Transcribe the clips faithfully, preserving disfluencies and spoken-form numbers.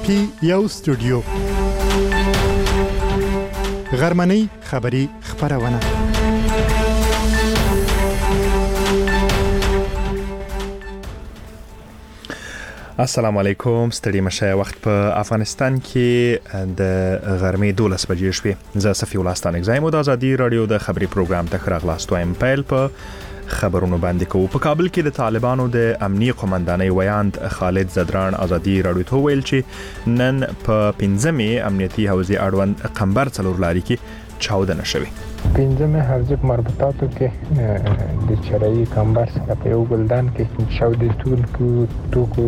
پی یو سټوډیو غرمنۍ خبری خبرونه السلام علیکم. ستړي مشه. وخت په افغانستان کې د غرمې دولس بجې شوې. زه صفی الله ستانک زایم د ازادي رادیو د خبري پروګرام ته راغلاست وایم. پیل په خبرونو باندې کوو. په کابل کې د طالبانو د امنیي قومندانۍ ویاند خالد زدران ازادي رادیو ته ویل چې نن په پنځمې امنیتي حوزې اړوند قمبر څلور لاري کې چاودنه شوې. پنځمه حوزې مربوطاتو کې د چرایي قمبر سره په یو ګلدان کې چاودېدونکو توکو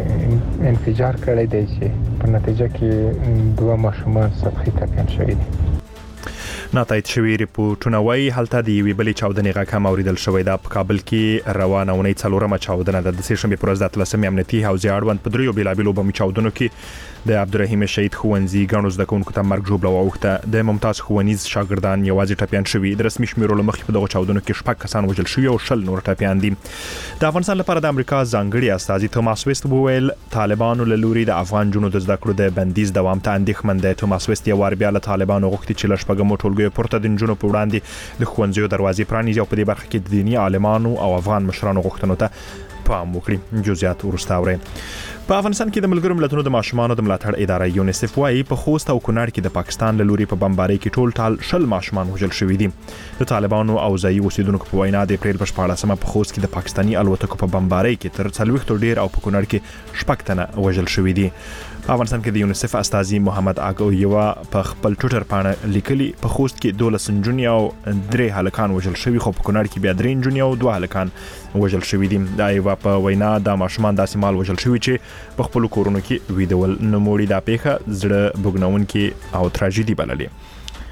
انفجار کړی دی چې په نتیجه کې دوه ماشومان سطحي ټپیان شوي دي. ناتایید شوی ریپورتونه وایي هلته د یوې بلې چاودنې غږ هم اوریدل شوی ده. په کابل کې روانه اونۍ څلورمه چاودنه ده. د سې شنبې پر ورځ د اتلسمې امنیتي حوزې اړوند په دریو بېلابېلو بمي چاودنو کې د عبدالرحیم شهید ښوونځي ګڼو زده کوونکو ته مرګ ژوبله واوښته. د ممتاز ښوونیز شاګردان یوازې ټپیان شوي. د رسمي شمیرو له مخې په دغو چاودنو کې شپږ کسان وژل شوي او شل نور ټپیان دي. د افغانستان لپاره د امریکا ځانګړي استازي توماس ویست وویل طالبانو له لوري د افغان جنونو د زده کړو د بندیز دوام ته اندېښمن دی. توماس ویست یو وار بیا له طالبانو غوښتي چې له شپږمو ټولګیو پورته د نجونو په وړاندې د ښوونځیو دروازې پرانیزي او په دې برخه کې د دیني عالمانو او افغان مشرانو غوښتنو ته پام وکړي. جزئیات وروسته اورئ. په افغانستان کې د ملګرو ملتونو د ماشومانو د ملاتړ اداره یونیسف وايي په خوست او کونړ کې د پاکستان له لوري په بمبارۍ کې ټول ټال شل ماشومان وژل شوي دي. د طالبانو او ځایي اوسیدونکو په وینا د اپریل په شپاړلسمه په خوست کې د پاکستاني الوتکو په بمبارۍ کې تر څلوېښتو ډیر او په کونړ کې شپږ تنه وژل شوي دي. په افغانستان کې د یونیسف استازي محمد اګو یوا په خپل ټویټر باندې لیکلي په خوست کې دولس نجونې او درې هلکان وژل شوي، خو په کونړ کې بیا درې نجونې او دوه هلکان وژل شوي دي. دا یوا په وینا د ماشومان داسې مال وژل شوي چې په خپل کورونو کې ویدول نموړي. دا پیښه زړه بوګنونکې او تراژیدي بللې.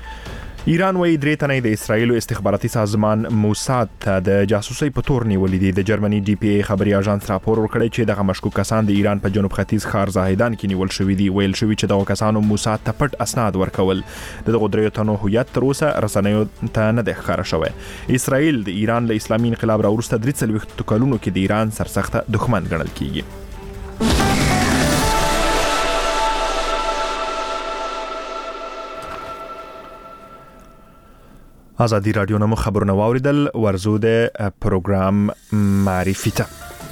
ایران وایي درې تنه د اسرایلو استخباراتي سازمان موساد ته د جاسوسۍ په تور نیولي دي. د جرمني ډي پی ای خبري اژانس راپور ورکړی چې دغه مشکوک کسان د ایران په جنوب ختیځ ښار زاهدان کې نیول شوي دي. ویل شوي چې دغه کسانو موساد ته پټ اسناد ورکول. دغه دریو تنو هویت تر اوسه رسنیو ته نه دی ښکاره شوی. اسرایل د ایران له اسلامي انقلاب راوروسته درې څلوېښتو کلونو کې د ایران سرسخته دښمن ګڼل کیږي. ازادي رادیو نمو خبرونه واوریدل. ورزو د پروګرام معرفي ته.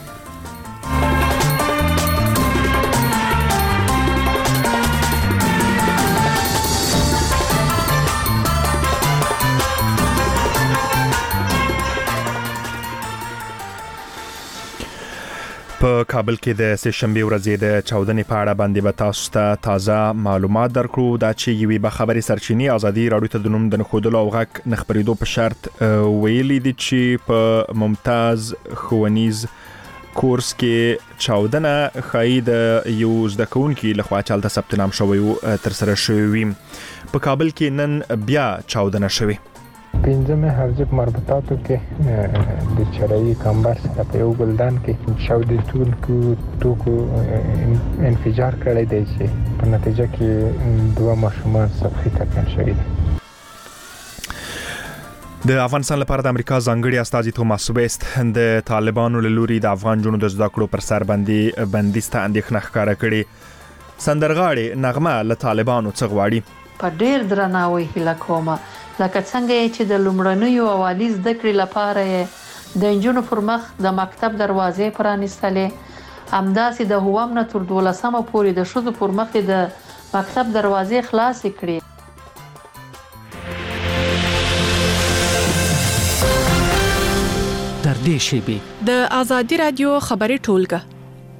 په کابل کې د سې شنبې ورځې د چاودنې په اړه باندې به تاسو ته تازه معلومات درکړو. دا چې یوې به خبري سرچینې ازادي رادیو ته د نوم د نښودلو او غږ نه خپرېدو په شرط ویلي دي چې په ممتاز ښوونیز کورس کې چاودنه ښایي د یو زده کوونکي لخوا چې هلته ثبت نام شوی و ترسره شوی وي. په کابل کې نن بیا چاودنه شوې. پنځمه حوزې مربوطاتو کې د چرایي قمبر سره په یو ګلدان کې چاودېدونکو توکو انفجار کړی دی چې په نتیجه کې دوه ماشومان سطحي ټپیان شوي دي. د افغانستان لپاره د امریکا ځانګړي استازي توماس ویست د طالبانو له لوري د افغان جنونو د زده کړو پر سر باندې بندیز ته اندېښنه ښکاره کړې. سندرغاړې نغمه له طالبانو څه غواړي؟ په ډېر درناوي هیله کوم لکه څنګه چې د لومړنیو اوالي زده کړې لپاره د نجونو پر مخ د مکتب دروازې پرانیستلې، همداسې د هوم نه تر دولسمه پورې د ښځو پر مخ د مکتب دروازې خلاصې کړې. تر دې شیبې د ازادي رادیو خبري ټولګه.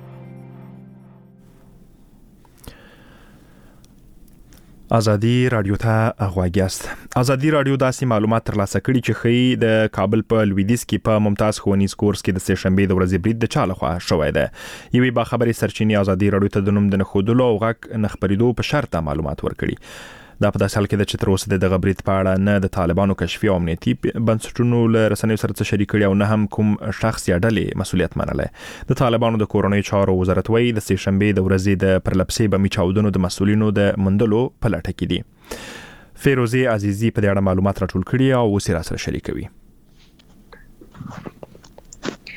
ازادي رادیو ته غواګیاست. ازادي رادیو داسې معلومات ترلاسه کړي چې ښیي د کابل په لویدیځ کې په ممتاز ښوونیز کورس کې د سې شنبې د ورځې برید د چا لخوا شوی دی. یوې باخبرې سرچینې ازادي رادیو ته د نوم د نښودلو او غږ نه خپرېدو په شرط معلومات ورکړي. دا په داسې حال کې ده چې تر اوسه د دغه برید په اړه نه د طالبانو کشفي او امنیتي بنسټونو له رسنیو سره څه شریک کړي او نه هم کوم شخص یا ډلې مسؤلیت منلی. د طالبانو د کورنیو چارو وزارت وایي د سې شنبې د ورځې د پرلپسې بمي چاودنو د مسؤلینو د موندلو په لټه کې دي. فیروزي عزیزي په دې اړه معلومات راټول کړي او اوس یې راسره شریکوي.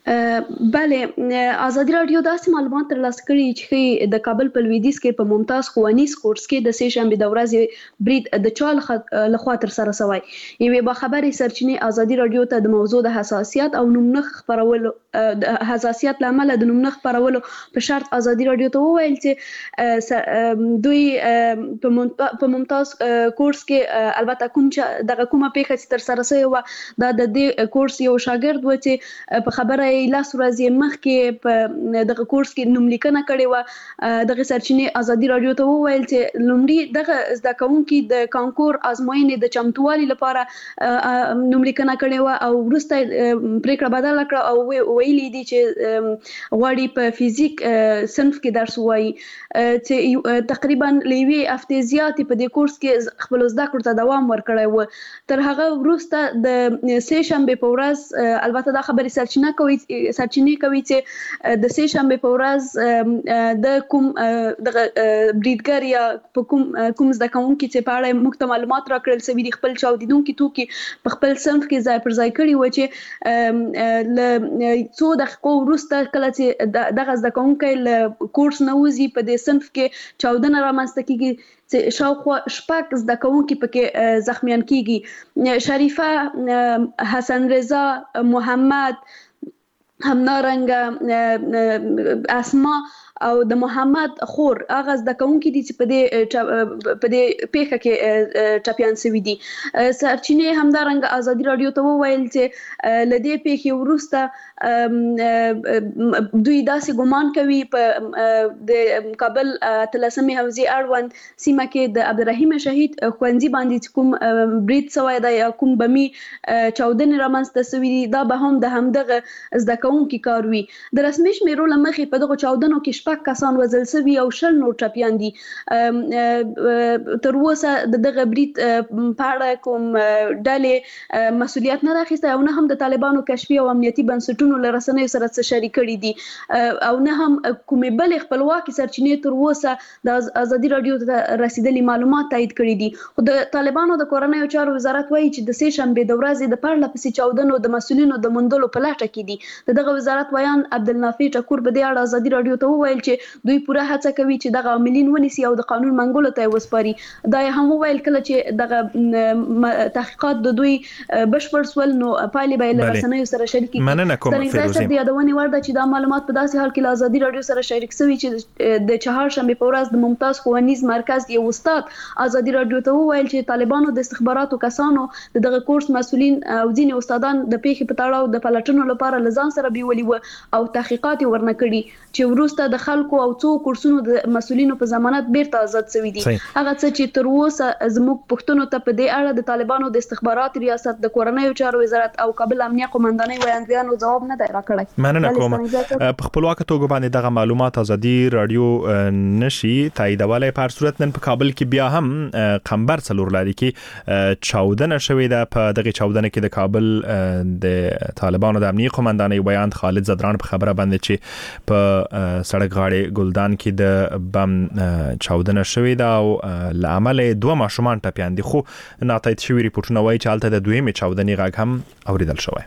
بله ازادي رادیو داسې معلومات ترلاسه کړي چې د کابل په لویدیځ کې په ممتاز ښوونیز کورس کې د سه شنبه د ورځې برید د چا لخوا تر سره شوی. یوې باخبري سرچینې ازادي رادیو ته د موضوع د حساسیت او نومنخ خبرولو د حساسیت لامل د نومنخ خبرولو په شرط ازادي رادیو ته وویل چې دوی په ممتاز کورس کې البته کوم چې دغه کومه پیښه چې تر سره شوی و دا د دې کورس یو شاګرد و چې په خبره لاس ورځې مخکې په دغه کورس کې نوملیکنه کړې و. دغه سرچینې ازادي رادیو ته وویل چې لومړی دغه زده کوونکي د کانکور ازموینې د چمتووالي لپاره نوملیکنه کړې و او وروسته پریکړه بدله کړه او ویلي دي چې غواړي په فزیک صنف کې درس ووایي چې تقریبا لوي هفته زیاتې په دې کورس کې خپل زده کړو ته دوام ورکړی و. تر هغه وروسته د سه شنبه په ورځ البته دا خبري سرچینه کوي سرچینې کوي چې د سه شنبه په ورځ د کوم د بریډګر یا کوم کوم زده کوونکي چې په اړه موږ معلومات راکړل سوي دي خپل چاودیدونکو توکي په خپل صنف کې ځای پر ځای کړي و چې ل څو دقیقو وروسته کله چې دغه زده کوونکي له کورس نه وځي په دې صنف کې چاودنه رامنځته کیږي چې شاوخوا شپږ زده کوونکي پکې زخمیان کیږي. شریفه، حسن رضا، محمد، همدارنګه اسما او د محمد خور هغه زده کوونکي دي چې په دې په دې پیښه کې ټاپیان شوي دي. سرچینې همدارنګه ازادي رادیو ته وویل چې له دې پیښې وروسته دوی داسې ګمان کوي په د کابل اتلسمې حوزې اړوند سیمه کې د عبدالرحیم شهید ښوونځي باندې کوم برید شوی دی یا کوم بمي چاودنې رامنځته شوي دي دا به هم د همدغه زده کوونکي کار وي. د رسمي شمیرو له مخې په دغو چاودنو کې شپږ کسان وژل شوي او شل نور ټپیان دي. تر اوسه د دغه برید په اړه کوم ډلې مسؤلیت نه راخیسته او نه هم د طالبانو کشفي او امنیتي بنسټونو له رسنیو سره څه شریک کړي دي او نه هم کومې بلې خپلواکي سرچینې تر اوسه د ازادي رادیو ته رسیدلي معلومات تایید کړي دي. خو د طالبانو د کورنیو چارو وزارت وایي چې د سه شنبه د ورځې د پرله پسې چاودنو د مسؤلینو د موندلو په لټه کې دي. دغه وزارت ویان عبدالنافع ټکور په دې اړه ازادي رادیو ته وویل چې دوی پوره هڅه کوي چې دغه عاملین ونیسي او د قانون منګولو ته وسپاري. دا هم وویل کله چې دغه تحقیقات د دوی بشپړ سول نو پایلې به له رسنیو سره شریک کړي. مننه کوم فیروزه. د یادونې وړ ده چې دا معلومات په داسې حال کې له ازادي رادیو سره شریک شوي چې د چهارشنبه په ورځ د ممتاز ښوونیز مرکز یو استاد ازادي رادیو ته وویل چې طالبانو د استخباراتو کسانو دغه کورس مسؤلین او ځینې استادان د پیښې په تړاو د پلټنو لپاره لزان سره بیولي و او تحقیقات ورنه کړي چې وروسته د خلکو او څو کورسونو د مسؤلینو په ضمانت بیرته آزاد شوي دي. هغه څه چې تر اوسه زموږ پښتنو ته په دې اړه د طالبانو د استخبارات ریاست د کورنیو چارو وزارت او کابل امنیه قومندانۍ وړاندویانو جواب نه دی راکړی. مننه کوم. په خپلواک توګه باندې دغه معلومات ازادي رادیو نشي تاییدولای په هر صورت نن په کابل کې بیا هم قمبر څلور لاري کې چاودنه شوې ده. په دغه چاودنه کې د کابل د طالبانو د امنیه قومندانۍ بیان خالد زدران په خبره باندې چې په سړک غاړې ګلدان کې د بم چاودنه شوې ده او لعمل دوه ماشومان ټپیان دي. خو ناتایید شوی ریپورتونه وایي چې هلته د دویمې چاودنې غږ هم اوریدل شوی.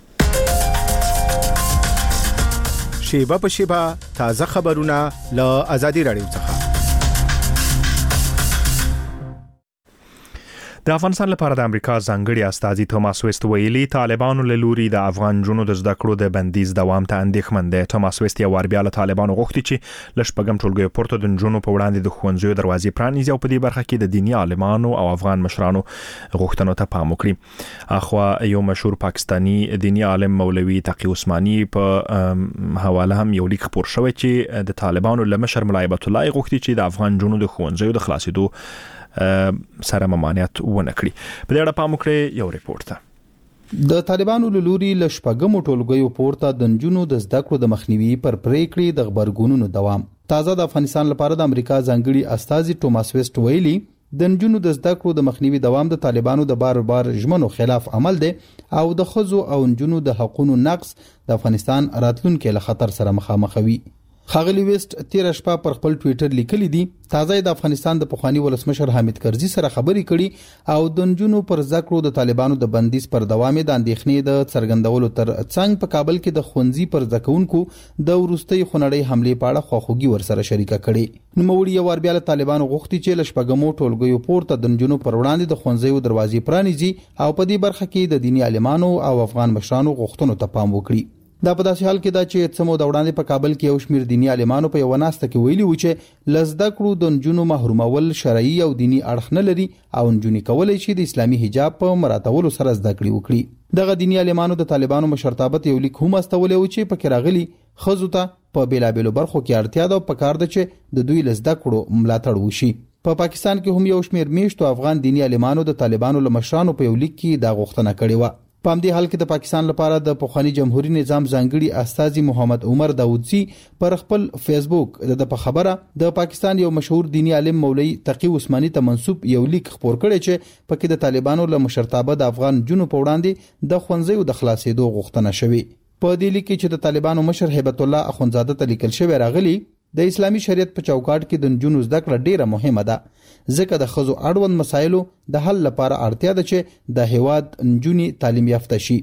شیبه په شیبه تازه خبرونه له ازادي رادیو څخه. د افغانستان لپاره د امریکا ځانګړي استازي توماس ویست ویلي طالبانو له لوري د افغان جنونو د زده کړو د بندیز دوام ته اندېښمن دي. توماس ویست یو وار بیا له طالبانو غوښتي چې له شپږم ټولګیو پورته د جنونو په وړاندې د ښوونځیو دروازې پرانیزي او په دې برخه کې د دیني عالمانو او افغان مشرانو غوښتنو ته پام وکړي. اخوا یو مشهور پاکستانی دیني عالم مولوي تقی عثماني په حواله هم یو لیک خپور شوی چې د طالبانو له مشر ملا هیبت الله غوښتي چې د افغان جنونو د ښوونځیو د خلاصېدو سره ممانعت ونه کړي. په دې اړه پام وکړئ یو ریپورت ته. د طالبانو له لوري ل شپږم ټولګیو پورته د نجونو د زده کړو د مخنیوي پر پریکړې د خبرګونونو دوام. تازه د افغانستان لپاره د امریکا ځانګړي استازي توماس ویست ویلي د نجونو د زده کړو د مخنیوي دوام د طالبانو د بار بار ژمنو خلاف عمل دی او د خزو او نجونو د حقوقو نقض د افغانستان راتلونکو له خطر سره مخامخ وي. خاغلی ویسټ تیر شپه پر خپل ټوئیټر لیکلی دی تازه د افغانستان د پخوانی ولسمشر حامد کرزي سره خبرې کړي او د نجونو پر ذکرو د طالبانو د بندیز پر دوام د اندېښنې د څرګندولو تر څنګ په کابل کې د خونځي پر ځکونکو د ورستۍ خونړۍ حمله په اړه خواخوږي ورسره شریکه کړي. نوموړي یو ور بیا طالبانو غوښتي چې لشپګمو ټولګیو پورته د نجونو پر وړاندې د خونځیو دروازې پرانیزي او په دې برخه کې د دیني عالمانو او افغان مشرانو غوښتنو ته پام وکړي. دا په داسې حال کې دا چې څمو د وړاندې په کابل کې یو شمېر دیني عالمانو په یو ناسته کې ویلي و چې لزده کړو د نجونو محرومول شرعي او دینی اړخ نه لري او نجونې کولای شي د اسلامي حجاب په مراتبولو سره زده کړې وکړي. دغه دیني عالمانو د طالبانو مشرتابت یو لیک هم استولې و چې پکې راغلي خزو ته په بیلابېلو برخو کې اړتیا ده او پکار ده چې د دوی لزده کړو ملاتړ وشي. په پا پاکستان کې هم یو شمېر میشتو افغان دیني عالمانو د طالبانو له مشرانو په یو لیک کې دا غوښتنه کړې و. په همدې حال کې د پاکستان لپاره د پخوانی جمهوریت نظام ځانګړي استاذي محمد عمر داودزي پر خپل فیسبوک د په خبره د پاکستان یو مشهور دینی عالم مولوی تقی عثماني ته منسوب یو لیک خبر کړی چې پکې د طالبانو له مشرتابه د افغان جنو په وړاندې د خونځیو د خلاصېدو غوښتنه شوې. په دې لیک کې چې د طالبانو مشر هیبت الله اخونزاده ته لیکل شوی راغلی د اسلامي شریعت په چوکاټ کې د نجونو زده کړه ډیره مهمه ده ځکه د خزو اړوند مسایلو د حل لپاره اړتیا ده چې د هیواد نجونې تعلیم یافته شي.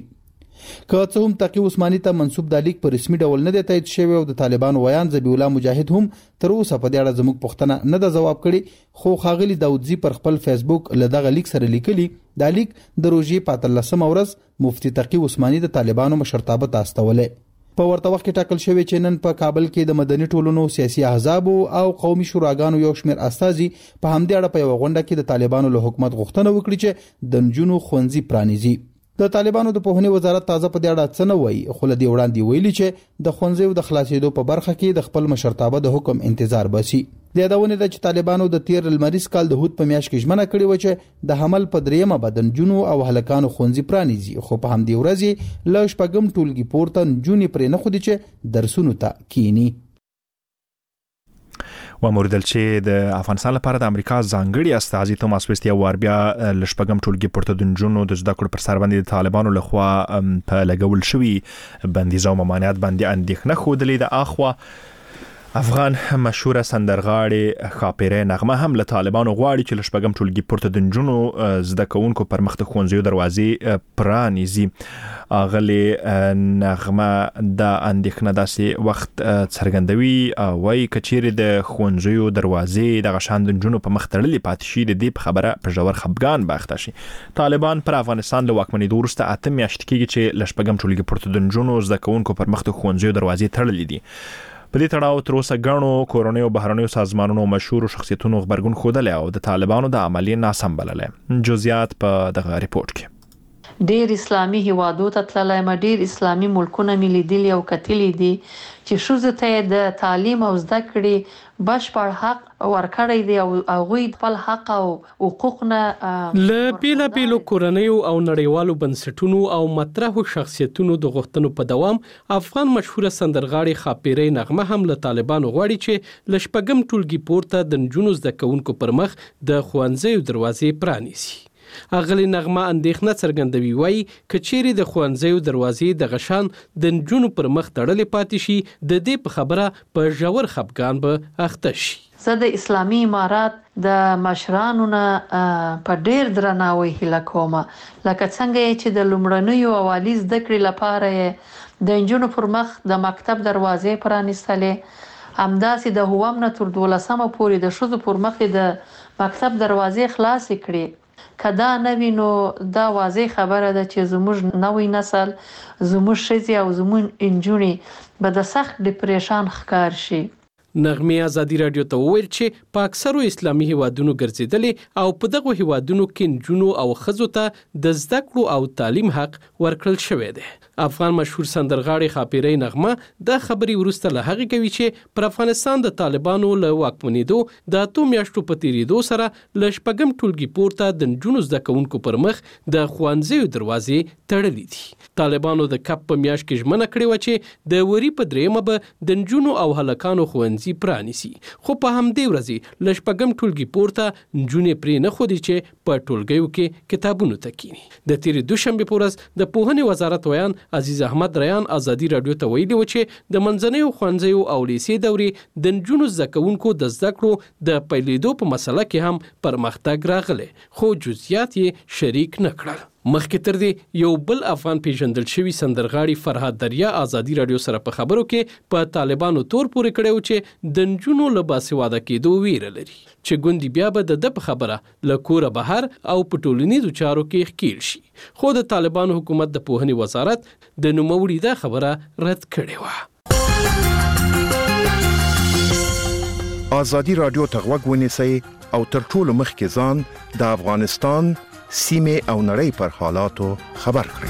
که څه هم تقی عثماني ته منسوب د لیک په رسمي ډول نه دی تایید شوی او د طالبانو ویان ذبیح الله مجاهد هم تر اوسه په دې اړه زموږ پوښتنه نه ده ځواب کړي خو خاغلی داودزي پر خپل فیسبوک له دغه لیک سره لیکلي دا لیک د روژې په اتلسمه ورځ مفتي تقی عثماني د طالبانو مشرتابه ته استولې. په ورته وخت کې ټاکل شوی چې نن په کابل کې د مدني ټولنو سیاسي احزاب او قومي شوراګانو یو شمېر استازي په همدې اړه په یو غونډه کې د طالبانو له حکومت غوښتنه وکړي چې د نجونو ښوونځي پرانیزي. د طالبانو د پوهنې وزارت تازه په دې اړه څه نه وایي خو له دې وړاندې ویلي چې د ښوونځیو د خلاصېدو په برخه کې د خپل مشرتابه د حکم انتظار باسي. د یادونه ده چې طالبانو د تیر لمریز کال د هوت په میاشت کې ژمنه کړې و چې د حمل په دریمه بدن جنو او هلکانو ښوونځي پرانیزي خو په همدې ورځ له شپږم ټولګي پورته نجونې پرې نه خودي چې درسونو ته کینی. و موردل چې د افغانستان لپاره د امریکا ځانګړي استازي توماس ویسټ یو ور بیا لشپګم ټولګي پورته د نجونو د زده کړو پر سر باندې د طالبانو لخوا په لګول شوی بندیز او ممانعت باندې اندېښنه ښودلې ده. اخوا افغان مشهوره سندرغاړې خاپیره نغمه هم له طالبانو غواړي چې لشپګم ټولګي پورته د نجونو زده کوونکو پر مخ د ښوونځیو دروازې پرانیزي. اغلی نغمه د اندېښنه داسې وخت څرګندوي وایي کچېرې د ښوونځیو دروازې د غشان د نجونو په مخ تړلې پاتې شي د دې په خبره په ژور خپګان باخته شي. طالبان پر افغانستان له واکمنېدو وروسته اته میاشتې کېږي چې لشپګم ټولګي پورته د نجونو زده کوونکو پر مخ د ښوونځیو دروازې تړلې دي. په دې تړاو تر اوسه ګڼو کورنیو بهرنیو سازمانونو مشهورو شخصیتونو غبرګون ښودلی او د طالبانو د عملیې ناسم بللی. جزئیات په دغه ریپورت کې. ډیر اسلامي هیوادو ته تللی م ډیر اسلامي ملکونه مې لیدلي او کتلي دي چې ښځو ته د تعلیم او زده کړې بشپړ حق ورکړی دی او هغوی خپل حق او حقوق نه له بیلابیلو کورنیو او نړیوالو بنسټونو او مطرحو شخصیتونو د غوښتنو په دوام افغان مشهوره سندرغاړې خاپیره نغمه هم له طالبانو غواړي چې له شپږم ټولګي پورته د نجونو زده کوونکو پر مخ د ښوونځیو دروازې پرانیزي. اغلی نغمه اندېښنه څرګندوي وایي کچېرې د ښوونځیو دروازې د غشان د نجونو پر مخ تړلې پاتې شي د دې په خبره په ژور خپګان به اخته شي. زه د اسلامي امارات د مشرانو نه په ډیر درناوي هیله کوم لکه څنګه چې د لومړنیو اوالي زده کړې لپاره د نجونو پر مخ د مکتب دروازې پرانیستلې همداسې د هوم نه تر دولسمه پورې د ښځو پر مخ د مکتب دروازې خلاصې کړې. کدا نوی نو دا واضح خبره ده چې زموږ نوی نسل زموږ ښځې او زموږ نجونې به د سخت ډیپریشن ښکار شي. نغمه ازادي رادیو ته وویل چې په اکثرو اسلامي هیوادونو ګرځېدلې او په دغه هیوادونو کې نجونو او ښځو ته د زده کړو او تعلیم حق ورکړل شوی دی. افغان مشهور سندرغاړې خاپیره نغمه د خبري وروسته له هغه کوي چې پر افغانستان د طالبانو له واکمنېدو د اتو میاشتو په تیریدو سره له شپږم ټولګي پورته د نجونو زده کوونکو پر مخ د ښوونځیو دروازې تړلې دي. طالبانو د کپ په میاشت کې ژمنه کړې وه چې د وري په درېیمه به د نجونو او هلکانو ښوونځي دروازې پرانیسي. خو په همدې ورځ له شپږم ټولګي پورته نجونې پرې نه ښودي چې په ټولګیو کې کتابونو ته کینی. د تیرې دوشنبې په ورځ د پوهنې وزارت ویان عزیز احمد ریان ازادي رادیو ته ویلي و چې د منځنیو ښوونځیو او لیسې دورې د نجونو زده کوونکو د زده کړو د پیلېدو په مسله کې هم پرمختګ راغلی، خو جزئیات یې شریک نه کړل. مخکې تر دې یو بل افغان پیژندل شوی سندرغاړي فرهاد دریا ازادي رادیو سره په خبرو کې په طالبانو تور پورې کړی و چې د نجونو له باسواده کېدو ویره لري چې ګوندي بیا به د ده په خبره له کوره بهر او په ټولنیزو چارو کې ښکیل شي. خو د طالبانو حکومت د پوهنې وزارت د نوموړي دا خبره رد کړې وه. ازادي رادیو ته غوږ ونیسئ او تر ټولو مخکې ځان د افغانستان سیمه او نړۍ پر حالاتو خبر کړئ.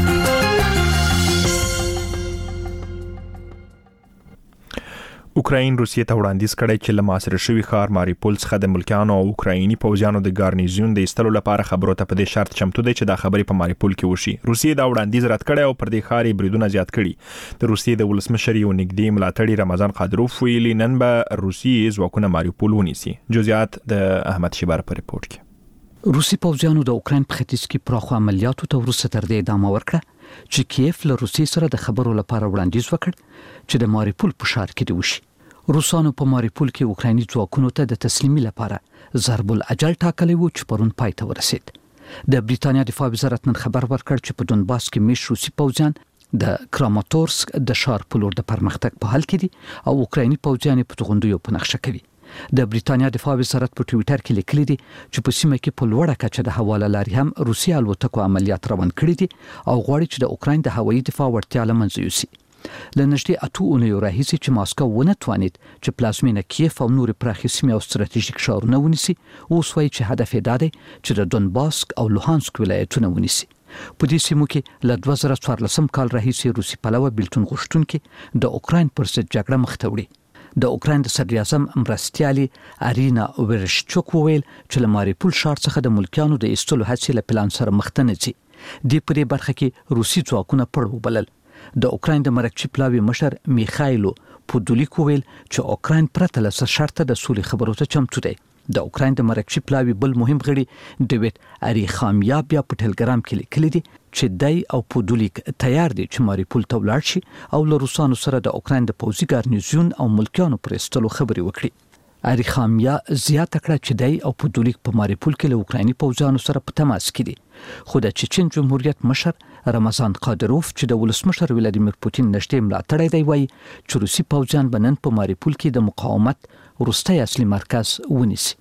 اوکراین روسیې ته وړاندیز کړی چې له محاصره شوي ښار ماریپول څخه د ملکیانو او اوکرایني پوځیانو د ګارنیزیون د ایستلو لپاره خبرو ته په دې شرط چمتو دی چې دا خبرې په ماریپول کې وشي. روسیې دا وړاندیز رد کړی او پر دې ښار یې بریدونه زیات کړي. د روسیې د ولسمشر یو نږدې ملاتړي رمضان قادروف ویلي نن به روسیې ځواکونه ماریپول ونیسي. جزئیات د احمد شیبر په ریپورت کې. روسي پوځیانو د اوکراین په ختیځ کې پراخو عملیاتو ته وروسته تر دې ادامه ورکړه چې کیف له روسیې سره د خبرو لپاره وړاندیز وکړ چې د ماریپول په ښار کې دی وشي. روسانو په ماریپول کې اوکرایني ځواکونو ته د تسلیمي لپاره ضرب الاجل ټاکلی و چې پرون پای ته ورسید. د بریتانیا دفاع وزارت نن خبر ورکړ چې په دونباس کې میش روسي پوځیان د کراماتورسک د ښار په لور د پرمختګ په حال کې دي او اوکرایني پوځیان په توغندیو په نقشه کوي. د بریتانیا دفاع وزارت په ټویټر کې لیکلي دي چې په سیمه کې په لوړه کچه د حواله لارې هم روسي الوتکو عملیات روان کړي دي او غواړي چې د اوکراین د هوایي دفاع وړتیا له منځه یوسي. له نږدې اته اونیو راهیسې چې ماسکو ونه توانید چې پلازمینه کیف او نورې پراخې سیمې او ستراتیژیک ښارونه ونیسي، اوس وایي چې هدف یې دا دی چې د دونباسک او لوهانسک ولایتونه ونیسي. په دې سیمو کې له دوه زره څوارلسم کال راهیسې روسي پلوه بیلتون غوښتونکي د اوکراین پر ضد جګړه مخ ته وړي. د اوکراین د صدر اعظم مرستیالي ارینا ورشچوک وویل چې له ماریپول ښار څخه د ملکیانو د ایستلو هڅې له پلان سره مخ ته نه ځي. دې په دې برخه کې روسي ځواکونه پړ وبلل. د اوکراین د مرکچي پلاوي مشر میخایلو پودولیک وویل چې اوکراین پرته له شرطه د سولې خبرو ته چمتو دی. د اوکراین د مرکچي پلاوي بل مهم غړي ډیوید اریخامیا بیا په ټلګرام کې لیکلي دي چې دای او پودولیک تیار دي چې ماریپول ته ولاړ شي او له روسانو سره د اوکراین د پوځي ګارنیزیون او ملکیانو پر ایستلو خبرې وکړي. اریخامیا زیاته کړه چې دای او پودولیک په ماریپول کې له اوکرایني پوځیانو سره په تماس کې دي. خو د چچن جمهوریت مشر رمضان قادروف چې د ولسمشر ولادیمیر پوتین نږدې ملاتړی دی وایي چې روسي پوځیان به نن په ماریپول کې د مقاومت وروستی اصلي مرکز ونیسي.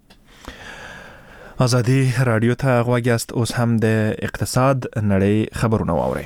ازادي رادیو ته غوږ یاست. اوس هم د اقتصاد نړۍ خبرونه واورئ.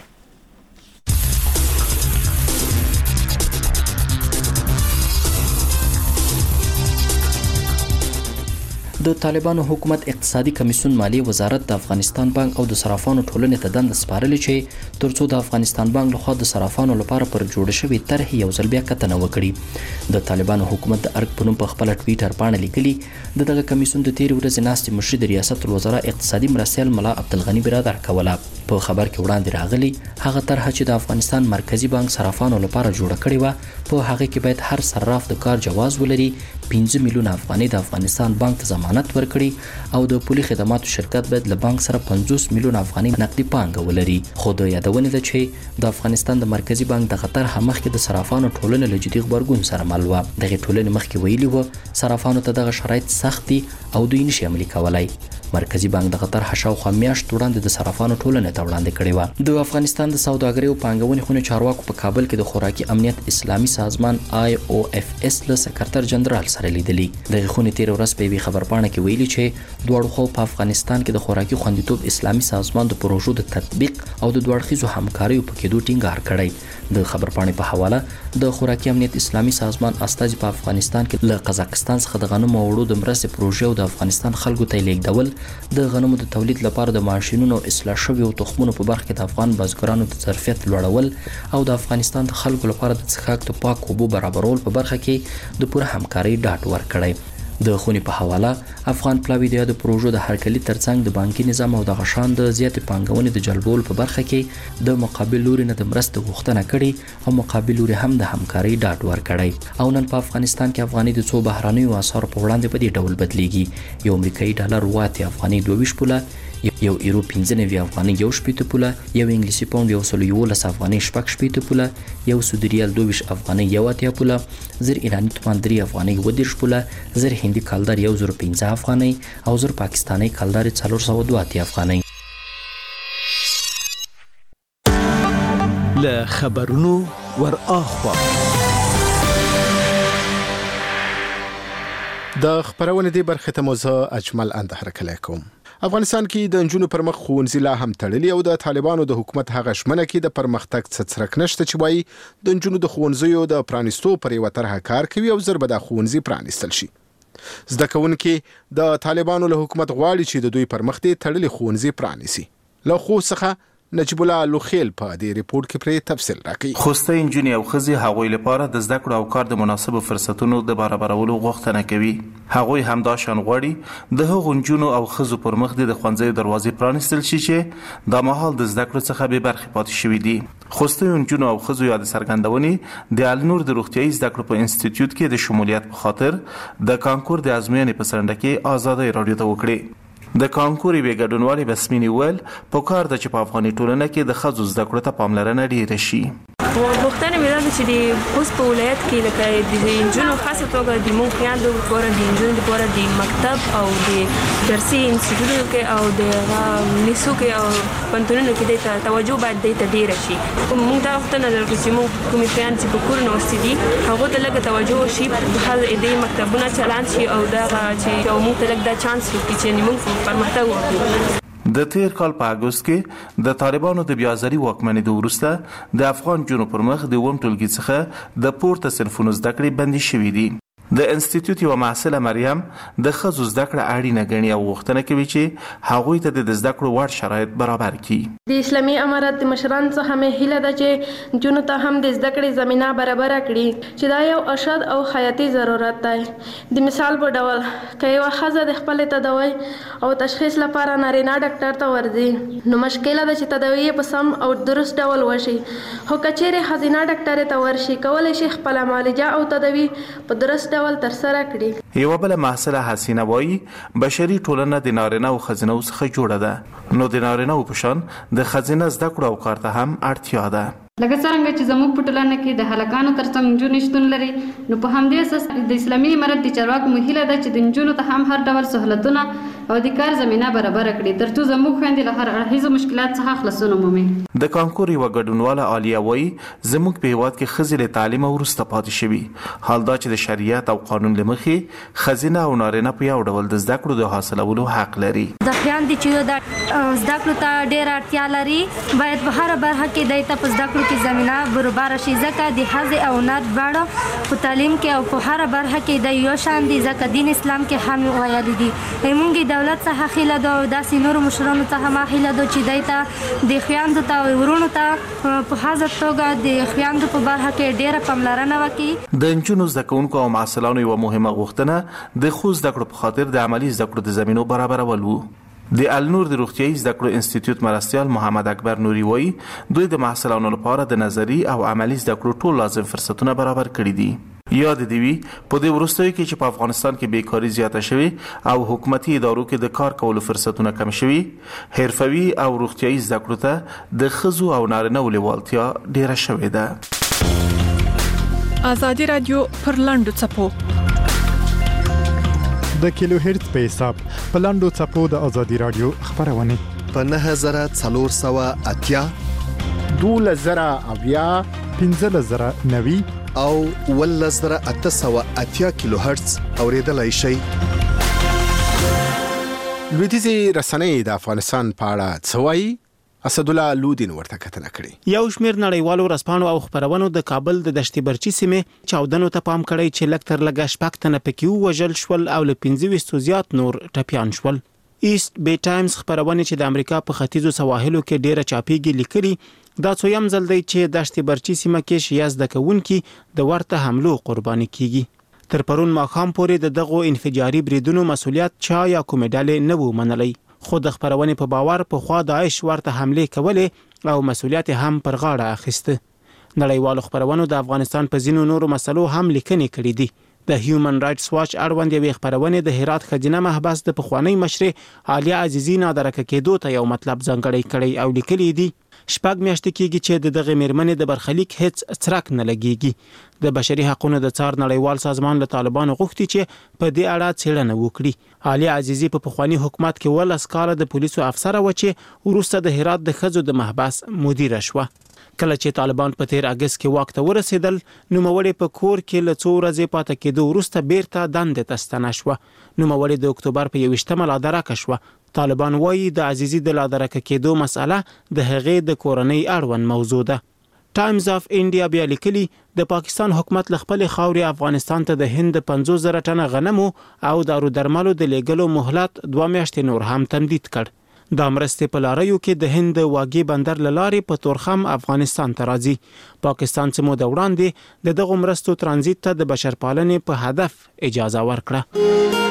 د طالبانو حکومت اقتصادي کمیسیون مالی وزارت د افغانستان بانک او د صرافانو ټولنې ته دنده سپارلې چې ترڅو د افغانستان بانک لخوا د صرافانو لپاره پر جوړ شوی طرح یو ځل بیا کتنه وکړي. د طالبانو حکومت د ارګ په نوم په خپل ټویټر باندې لیکلي د دغه کمیسیون د تیر ورځې ناستې مشر د ریاست الوزرا اقتصادي مرستیال ملا عبدالغنی برادر کوله. په خبر کې وړاندې راغلی هغه طرح چې د افغانستان مرکزی بانک صرافانو لپاره جوړ کړی و په هغه کې باید هر صراف د کار جواز ولري، پنځه میلیون افغانۍ د افغانستان بانک ته ضمانت ورکړي او د پولي خدماتو شرکت باید له بانک سره پنځوس میلیون افغانۍ نقدي پانګه ولري. خو د یادونه ده چې د افغانستان د مرکزی بانک د خطر مخکې د صرافانو ټولنه له جدي غبرګون سره مل و. دغه ټولنه مخکې ویلي و صرافانو ته دغه شرایط سخت دي او دوی نشي عملي کولای. مرکزی بانک د قطر حشاوخوا میاشت وړاندې د صرافانو ټولنې ته وړاندې کړې و. د افغانستان د سوداګرۍ او پانګونې خونې چارواکو په کابل کې د خوراکي امنیت اسلامي سازمان آی او اف اس له سکرټر جنرال سره لیدلي. دغه خونې تیر ورځ په یوې خبرپاڼه کې ویلي چې دواړو خو په افغانستان کې د خوراکي خوندیتوب اسلامي سازمان د پروژو د تطبیق او د دوړخیزو همکاریو په کېدو ټینګار کړی. د خبرپاڼې په حواله د خوراکي امنیت اسلامي سازمان استازي په افغانستان کې له قزاقستان څخه د غنمو وړو د مرستې پروژې او د افغانستان خلکو ته لیږدول، د غنمو د تولید لپاره د ماشینونو اصلاح شویو تخمونو په برخه کې د افغان بزګرانو د ظرفیت لوړول او د افغانستان د خلکو لپاره د څښاک د پاک اوبو برابرول په برخه کې د پوره همکارۍ ډاډ ورکړی. د خونې په حواله افغان پلاوی د یاد پروژو د هرکلي ترڅنګ د بانکي نظام او د غشان د زیات پانګونې د جلبول په برخه کې د مقابل لوري نه د مرستې غوښتنه کړې او مقابل لوري هم د همکارۍ ډاډ ورکړی. او نن په افغانستان کې افغاني د څو بهرانیو اسعارو په وړاندې په دې ډول بدلیږي. یو امریکایي ډالر واته افغاني دوه ویشت پوله، یو یورو پنځه نوي افغاني یو شپېته پوله، یو انګلیسي پاوند یو سل یولس افغاني شپږ شپېته پوله، یو سعودي ریال دوه ویشت افغاني یو اتیا پوله، زر ایراني تومان درې افغاني اووه دېرش پوله، زر هندي کالدار یو زر پنځه افغاني او زر پاکستاني کالدار څلور سوه دوه اتیا افغاني. له خبرونو ور اخوا د خبرونه دی برخه ته موزه اجمل اندهر کله کوم. افغانستان کې د نجونو پر مخ ښوونځي لا هم تړلي او د طالبانو د حکومت هغه شمنه کې د پرمختګ څه څرک نشته چې وایي د نجونو د ښوونځیو د پرانیستو پر یو طرحه کار کوي او زر به د ښوونځي پرانیستل شي. زده کوونکي د طالبانو له حکومت غواړي چې د دوی پر مخ دي تړلي ښوونځي پرانیسي. له خو څخه نجیب الله لوخیل په دې ریپورت کې پرې تفصیل راکړي. خوسته انجونی او خزي هغوی لپاره د زده کړو او کار د مناسبو فرصتونو د برابرولو غوښتنه کوي. هغوی همدا شان غواړي د هغو انجونو او خزو پر مخ د ښوونځي دروازې پرانیستل شي چې د مهال د زده کړو څخه به برخه پاتې شوي دي. خوسته انجونو او خزو یاد سرګندونې د النور د روغتيایي زده کړو په انسټیټیوټ کې د شمولیت په خاطر د کانکور د ازموینې په سرنده کې آزادۍ راډیو ته وکړي. د کانکوري به ګډونوالي بسمینی ول په کار د چې په افغاني ټولنه کې د خزو زده کړو ته پاملرنه ډیره شي. وختونه مې راځي چې د اوس په ولایت کې لکه د انجونو خاصه توګه د مونږ خیال د پوره د انجونو لپاره د مکتب او د درسي انسټیټیوټونو کې او د لیسو کې او پنځونو کې د توجه باید د ته ډیره شي. مونږ دا وختونه درکو چې مونږ کومې خیال چې په کور نو ستدي هغه ته لږ توجه شي په حال د مکتبونو چلان شي او دا چې مونږ ته لږ دا چانس ورکړي چې مونږ پرمختګ وکړو. د تیر کال په اگست کې د طالبانو د بیازري واکمنۍ د وروسته د افغان جنوب پر مخ د ووم ټولګي څخه د پورته صنفونو زده کړې بندي شوې دي. د انسټیټیوټ یو محصله مریم د خزو زده کړه اړینه ګڼي او غوښتنه کوي چې هغوی ته د زده کړو وړ شرایط برابر کړي. د اسلامي امارت د مشران څخه مې هیله ده چې جنونو ته هم د زده کړې زمينه برابر کړي چې دا یو ارشد او حیاتي ضرورت دی. د مثال په ډول که یو خزه د خپل تداوی او تشخیص لپاره نارینه ډاکټر ته ورځي نو مشکل ده چې تداوی په سم او درست ډول وشي. خو کچېره خزینه ډاکټر ته ورشي کولای شي خپل معالجه او تداوی په درست ډول ترسره کړي. یو بل محصله حسینه وایي بشري ټولنه د نارینه او خزینه څخه جوړه ده نو د نارینه په شان د خزینه زده کړو او کار ته هم اړتیا ده. لکه څنګه چې زموږ په ټولنه کې د هلکانو ترڅنګ نجونې شتون لري نو په همدې اساس د اسلامي امارت د چارواکو مهیله ده چې د نجونو ته هم هر ډول سہولتونه او د کار زمينه برابر کړي ترڅو زموږ خويندې له هر اړخیزو مشکلات څخه خلاصون ومومي. د کانکور یو ګډونواله عالیه وایي زموږ په هیواد کې خزې له تعلیم ورسته پاتې شوي حال دا چې د شریعت او قانون لمخې خزینه او نارینه په یو ډول د زده کړو د حاصلولو حق لري. د خیاندې چې د زده کړو ته ډېر اړتیا لري باید په هر برخه کې د ته په زده کړو کې زمينه برابر شي ځکه د حق او نر باندې په تعلیم کې او په هر برخه کې د یو شان دي ځکه دین اسلام کې هم ویل دي. موږ دولت څخه خیله ده او داسې نور مشرانو ته هم خیله ده چې دای ته د خیاندو ته ورونو ته په حاضر توګه د خیاندو په برخه کې ډېره پاملرنه وکړي. د انجونو زده کوونکو او محصلانو یو مهمه غوښتنه د خو زده کړو په خاطر د عملی زده کړو د زمینو برابرول وو. د النور د روغتيایي زده کړو انسټیټیوټ مرستيال محمد اکبر نوري وایي دوی د محصلانو لپاره د نظری او عملی زده کړو ټول لازم فرصتونه برابر کړي دي. یاد دی وی په دې وروستیو کې چې په افغانستان کې بیکاری زیاته شوه او حکومتي ادارو کې د کار کولو فرصتونه کم شوي حرفوي او روغتيایي زده کړو ته د خزو او نارینه ولولتیا ډیره شوې ده. آزادي رادیو پر لاندو چپو د کیلو هرتز په حساب په لاندو چپو د آزادي رادیو خبرونه په نه هزار څلور سوه اتیا دوله زره اویا پنځه زره نوي او ول زره اته سوه اتیا کیلو هرتز اوریدلای شي. لویدیزي رسنۍ د افغانستان په اړه څه وایي؟ اسد الله لودین ورته کتنه کړې. یو شمیر نړیوالو رسپانو او خبرونو د کابل د دشتي برچی سیمې چاودنو ته پام کړی چې لکتر لګا شپږ تنه پکې وژل شول او له پنځه ویشت زیات نور ټپیان شول. ایست بی ټایمز خبرونه چې د امریکا په ختیځو سواحلو کې ډیره چاپیږي لیکلي دا څویم ځل دی چې دشتي برچی سیمه کې شیاز د کوونکی د ورته حملو قرباني کیږي. تر پرون ماښام پورې د دغو انفجاري بریدونو مسولیت چا یا کومې ډلې نه وو منلی، خو د خپرونې په باور پخوا داعش ورته حملې کولې او مسولیت هم پر غاړه اخیسته. نړیوالو خپرونو د افغانستان په ځینو نورو مسلو هم لیکنې کړې دي. د هیومن رائټس واچ اړوند یوې خپرونې د هرات ښځینه محبس د پخوانۍ مشرې عالیه عزیزي نادرکه کېدو ته یو مطلب ځانګړی کړی او لیکلي دي شپږ میاشتې کېږي چې د دغې مېرمنې د برخلیک هیڅ څرک نه لګېږي. د بشري حقونو د څار نړیوال سازمان له طالبانو غوښتي چې په دې اړه څېړنه وکړي. عالیه عزیزي په پخواني حکومت کې ولس کاله د پولیسو افسره وه چې وروسته د هرات د ښځو د محبس مدیره شوه. کله چې طالبان په تیر اگست کې واک ته ورسېدل، نوموړې په کور کې له څو ورځې پاتې کېدو وروسته بیرته دندې ته ستنه شوه. نوموړې د اکتوبر په یویشتمه لادرکه شوه. طالبان وایي د عزیزي د لادرکه کېدو مسأله د هغې د کورنۍ اړوند موضوع ده. ټایمز اف انډیا بیا لیکلي د پاکستان حکومت له خپلې خاورې افغانستان ته د هند پنځوس زره ټنه غنمو او دارو درملو د لیږلو مهلت دوه میاشتې نور هم تمدید کړ. دا مرستې په لاریو کې د هند واګي بندر له لارې په تورخم افغانستان ته راځي. پاکستان څه موده وړاندې د دغو مرستو ترانزیت ته د بشرپالنې په هدف اجازه ورکړه.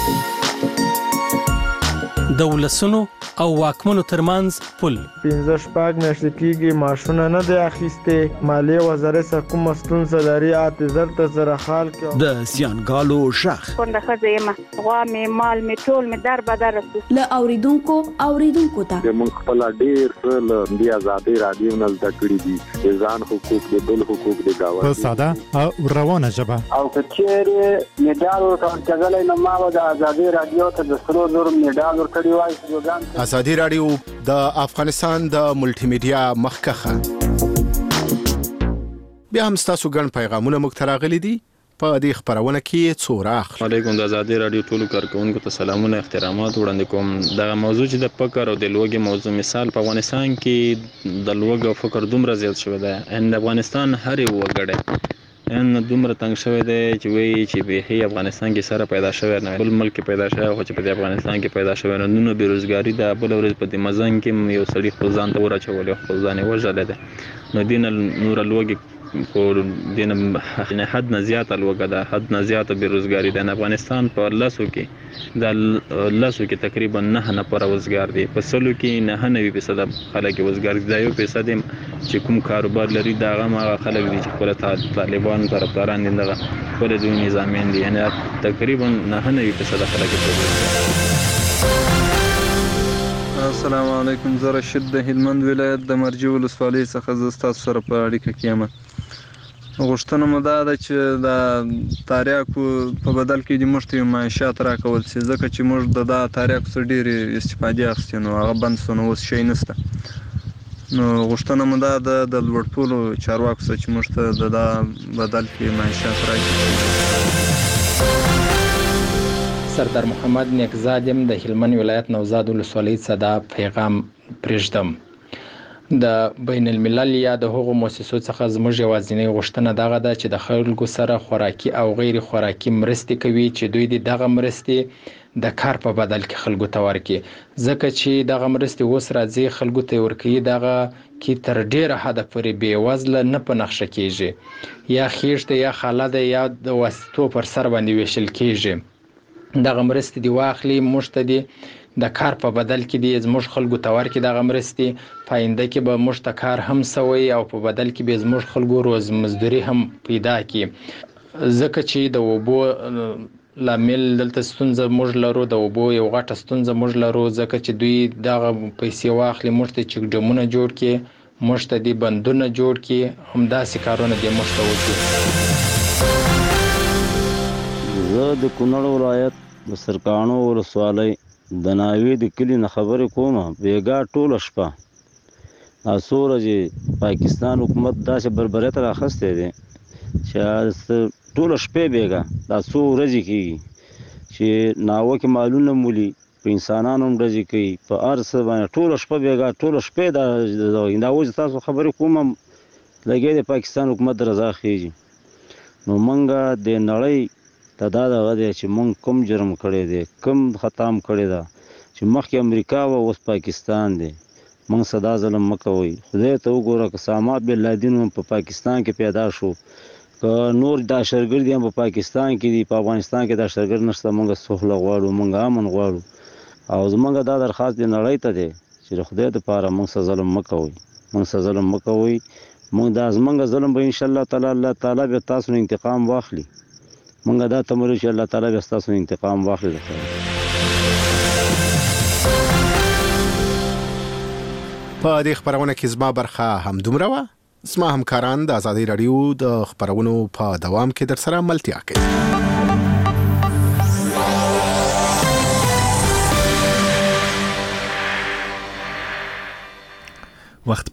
د ولسونو او واکمنو ترمنځ پل پنځه شپږ میاشتې کېږي معاشونه نه دی اخیستې. مالیې وزارت څخه کومه ستونزه لري اته زر ته زره خال کې د سیانګالو شخ کونډه ښځه یم، غوا مې مال مې ټول مې در بدر رسو. له اوریدونکو اوریدونکو ته موږ خپل ډېر څه له دې ازادي رادیو نه زده کړي دي، د ځان حقوق د بل حقوق د گاوه په ساده او روانه ژبه. او کچېرې میډال ورکړل کېدلای نو ما د ازادي رادیو ته د سرو زرو میډال ورکړی وای. ازادي رادیو د افغانستان د ملټي میډیا مخکخه. بیا هم تاسو ګڼ پیغامونه مو ته راغلي دي په دې خبرونه کې څو راخ. علیکم د ازادي رادیو ټولو کارکونکو ته سلامونه احترامات وړاندې کوم. دا موضوع چې د فکر او د لوګي موضوع مثال په افغانستان کې د لوګي او فکر دومره زیات شوی دی ان افغانستان هر یو وګړی ان دومره تنگ شوی دی چې وایي چې به افغانستان کې سره پیدا شوی نه بل ملک پیدا شوی خو چې په افغانستان کې پیدا شوی نه نو بیروزګاری ده. بل ورځ په دې مزن کې یو سړي خپل ځان ته ورچول خپل ځان وژل ده نو دین نور لوګي کو دین نه حد نه زیاته لوګه ده حد نه زیاته بیروزګاری ده. افغانستان په لاسو کې د لاسو کې تقریبا نه نه پر وزګار دي په سلو کې نه نه وي په صد خلک وزګار دي. یو په صد چې کوم کاروبار لري دا هغه خلک دي چې پر طالبان طرفداران دي دغه پر دوی نظامین دي یعنی تقریبا نه نه وي په صد خلک. السلام علیکم. زه رشید د هلمند ولایت د مرجی ولسوالۍ څخه زه تاسو سره په اړیکه کې یم. غوښتنه مو دا ده چې د تاریاکو په بدل کې د موږ ته معاشات راکول شي ځکه چې موږ د دا تاریاکو څخه ډېرې استفادې اخیستې نو هغه بند شو نو اوس شی نشته. نو غوښتنه مو دا ده د لوړپوړو چارواکو څخه چې موږ ته د دا بدل کې معاشات راکړي. سردار محمد نیکزاد یم د هلمند ولایت نوزاد ولسوالۍ څخه دا پیغام پرېږدم. د بین الملل یا د هغو مؤسسو څخه زموږ یوازینۍ غوښتنه دغه ده چې د خلکو سره خوراکي او غیر خوراکي مرستې کوي چې دوی د دغه مرستې د کار په بدل کې خلکو ته ورکړي ځکه چې دغه مرستې اوس راځي خلکو ته ورکوي دغه کې تر ډیره حده پورې بې وزله نه په نقشه کېږي یا خېږ ده یا خاله ده یا د واسطو پر سر باندې ویشل کېږي. دغه مرستې دی واخلي موږ ته دی د کار په بدل کې دی زموږ خلکو ته ورکړي دغه مرستې پاینده کې به موږ ته کار هم سوی او په بدل کې به زموږ خلکو روز مزدوري هم پیدا کړي ځکه چې د اوبو لامل دلته ستونزه موږ لرو د اوبو یو غټه ستونزه موږ لرو ځکه چې دوی دغه پیسې واخلي موږ ته چک ډمونه جوړ کړي موږ ته دی بندونه جوړ کړي همداسې کارونه دی موږ ته وکړي. زه د کونړ ولایت د سرکانو ولسوالۍ د ناوې د کلي نه خبرې کومه بیګا ټوله شپه څو ورځې پاکستان حکومت داسې بربریت راخستی دی چې ټوله شپې بیګا دا څو ورځې کېږي چې ناوه کې مالونه مولي په انسانانو هم ډزې کوي په هر څه باندې ټوله شپه بیګا ټوله شپې دا دا اوس تاسو خبرې کومه لګیا د پاکستان حکومت رضا خېږي نو موږ د نړۍ ته دا دغه دی چې موږ کوم جرم کړی دی کوم خطا م کړې ده چې مخکې امریکا و اوس پاکستان دی موږ صدا ظلم مه کوئ خدای ته وګوره که سامات بن لادن هم په پاکستان کې پیدا شو که نور د اشرګر دي په پاکستان کې دي په افغانستان کې د اشرګر نشته مونږ سوخله غواړو مونږ امن غواړو او زمونږ دا درخواست دی نړۍ ته دی چې خدای ته پاره مونږ سره ظلم مکوئ مونږ سره ظلم مکوئ مونږ د زمونږ ظلم به ان شاء الله تعالی الله تعالی به تاسو نه انتقام واخلي مونږ دا تمرو چې الله تعالی به تاسو نه انتقام واخلي په دې خبرونه کې زما برخه هم دومره وه زما همکاران د ازادي رادیو د خبرونو په دوام کې در سره ملتیا کوي وخت